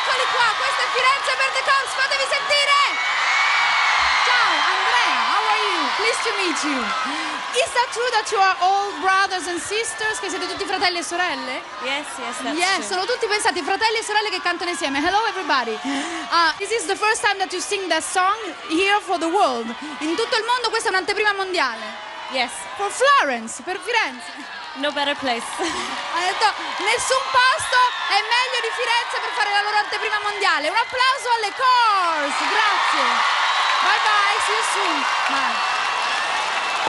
Eccoli qua, questa è Firenze per The Cops, fatevi sentire! Ciao, Andrea, how are you? Pleased to meet you. Is that true that you are all brothers and sisters? Che siete tutti fratelli e sorelle? Yes, that's Yes, true. sono tutti pensati fratelli e sorelle che cantano insieme. Hello everybody. This is the first time that you sing that song here for the world. In tutto il mondo questa è un'anteprima mondiale. Yes, For Florence, per Firenze. no better place. Ha detto nessun posto è meglio di Firenze per fare la loro anteprima mondiale. Un applauso alle Cors, grazie. Bye bye, see you soon. Bye.